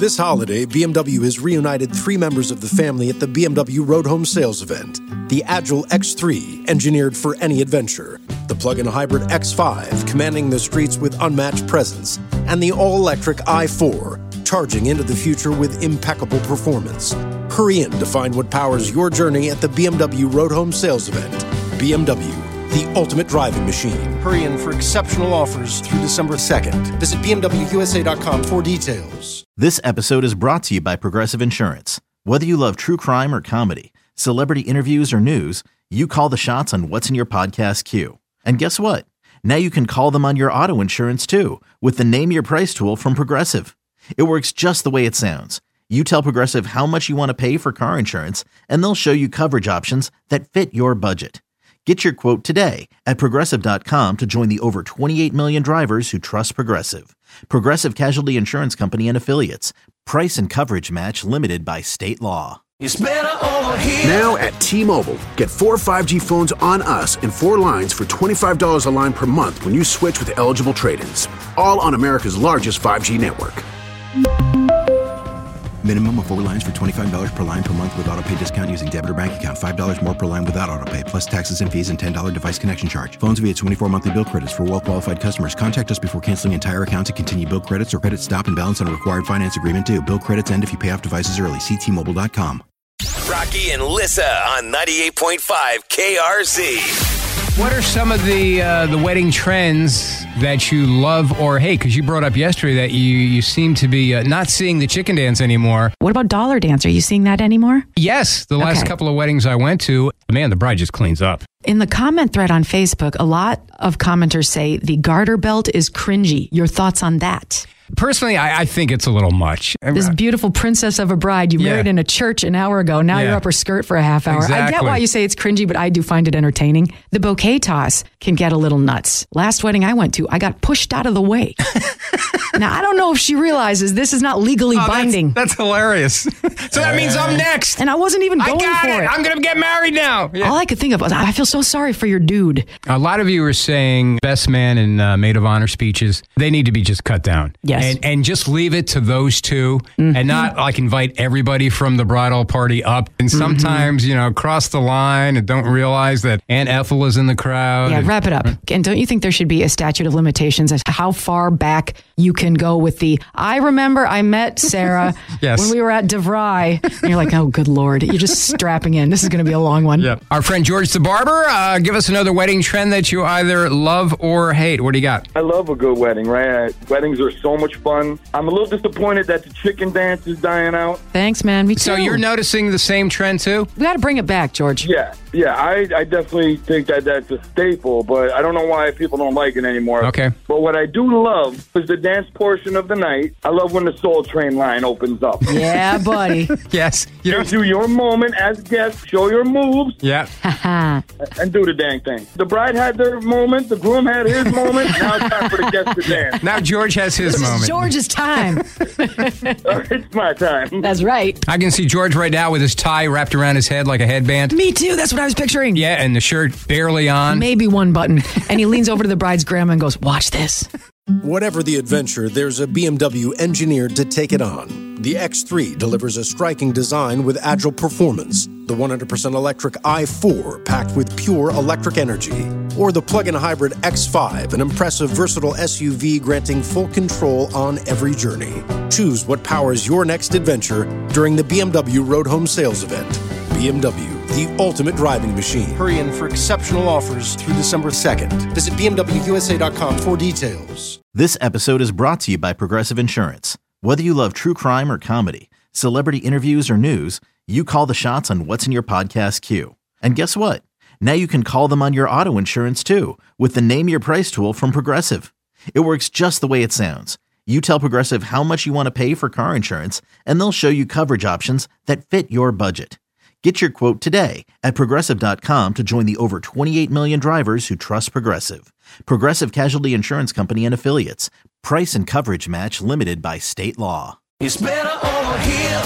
This holiday, BMW has reunited 3 members of the family at the BMW Road Home Sales event. The Agile X3, engineered for any adventure. The plug-in hybrid X5, commanding the streets with unmatched presence. And the all-electric i4, charging into the future with impeccable performance. Hurry in to find what powers your journey at the BMW Road Home Sales event. BMW, the ultimate driving machine. Hurry in for exceptional offers through December 2nd. Visit BMWUSA.com for details. This episode is brought to you by Progressive Insurance. Whether you love true crime or comedy, celebrity interviews or news, you call the shots on what's in your podcast queue. And guess what? Now you can call them on your auto insurance too with the Name Your Price tool from Progressive. It works just the way it sounds. You tell Progressive how much you want to pay for car insurance, and they'll show you coverage options that fit your budget. Get your quote today at Progressive.com to join the over 28 million drivers who trust Progressive. Progressive Casualty Insurance Company and Affiliates. Price and coverage match limited by state law. It's better over here. Now at T-Mobile, get 4 5G phones on us and 4 lines for $25 a line per month when you switch with eligible trade-ins. All on America's largest 5G network. Minimum of 4 lines for $25 per line per month with autopay discount using debit or bank account. $5 more per line without autopay, plus taxes and fees and $10 device connection charge. Phones via 24 monthly bill credits for well-qualified customers. Contact us before canceling entire account to continue bill credits or credit stop and balance on a required finance agreement due. Bill credits end if you pay off devices early. See T-Mobile.com. Rocky and Lissa on 98.5 KRZ. What are some of the wedding trends that you love or hate? Because you brought up yesterday that you seem to be not seeing the chicken dance anymore. What about dollar dance? Are you seeing that anymore? Yes. The last couple of weddings I went to, man, the bride just cleans up. In the comment thread on Facebook, a lot of commenters say the garter belt is cringy. Your thoughts on that? Personally, I think it's a little much. This beautiful princess of a bride you married in a church an hour ago. Now you're up her skirt for a half hour. Exactly. I get why you say it's cringy, but I do find it entertaining. The bouquet toss can get a little nuts. Last wedding I went to, I got pushed out of the way. Now, I don't know if she realizes this is not legally binding. That's hilarious. So that means I'm next. And I wasn't even going for it. I'm going to get married now. Yeah. All I could think of was, I feel so sorry for your dude. A lot of you are saying best man and maid of honor speeches, they need to be just cut down. Yes. And just leave it to those two and not like invite everybody from the bridal party up. And sometimes, cross the line and don't realize that Aunt Ethel is in the crowd. Yeah, wrap it up. And don't you think there should be a statute of limitations as to how far back you can go with the, I remember I met Sarah when we were at DeVry. And you're like, oh, good Lord. You're just strapping in. This is going to be a long one. Yep. Our friend George the Barber, give us another wedding trend that you either love or hate. What do you got? I love a good wedding, right? Weddings are so much fun. I'm a little disappointed that the chicken dance is dying out. Thanks, man. Me too. So you're noticing the same trend too? We got to bring it back, George. Yeah, I definitely think that that's a staple, but I don't know why people don't like it anymore. Okay. But what I do love is the dance portion of the night. I love when the Soul Train line opens up. Yeah, buddy. Yes. You do your moment as guests, show your moves. Yeah. And do the dang thing. The bride had their moment, the groom had his moment. Now it's time for the guests to dance. Now George has his moment. It's George's time. It's my time. That's right. I can see George right now with his tie wrapped around his head like a headband. Me too. That's what I was picturing. Yeah, and the shirt barely on. Maybe one button. And he leans over to the bride's grandma and goes, watch this. Whatever the adventure, there's a BMW engineered to take it on. The X3 delivers a striking design with agile performance. The 100% electric i4 packed with pure electric energy. Or the plug-in hybrid X5, an impressive, versatile SUV granting full control on every journey. Choose what powers your next adventure during the BMW Road Home Sales event. BMW, the ultimate driving machine. Hurry in for exceptional offers through December 2nd. Visit BMWUSA.com for details. This episode is brought to you by Progressive Insurance. Whether you love true crime or comedy, celebrity interviews or news, you call the shots on what's in your podcast queue. And guess what? Now you can call them on your auto insurance too with the Name Your Price tool from Progressive. It works just the way it sounds. You tell Progressive how much you want to pay for car insurance, and they'll show you coverage options that fit your budget. Get your quote today at Progressive.com to join the over 28 million drivers who trust Progressive. Progressive Casualty Insurance Company and Affiliates. Price and coverage match limited by state law. It's better over here.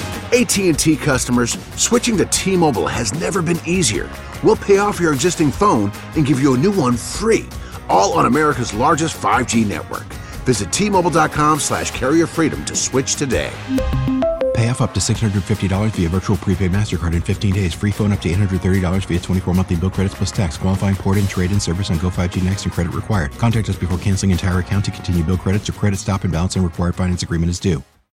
AT&T customers, switching to T-Mobile has never been easier. We'll pay off your existing phone and give you a new one free, all on America's largest 5G network. Visit T-Mobile.com/carrier freedom to switch today. Pay off up to $650 via virtual prepaid MasterCard in 15 days. Free phone up to $830 via 24 monthly bill credits plus tax. Qualifying port-in, trade-in service on Go 5G Next and credit required. Contact us before canceling entire account to continue bill credits or credit stop and balance on required finance agreement is due.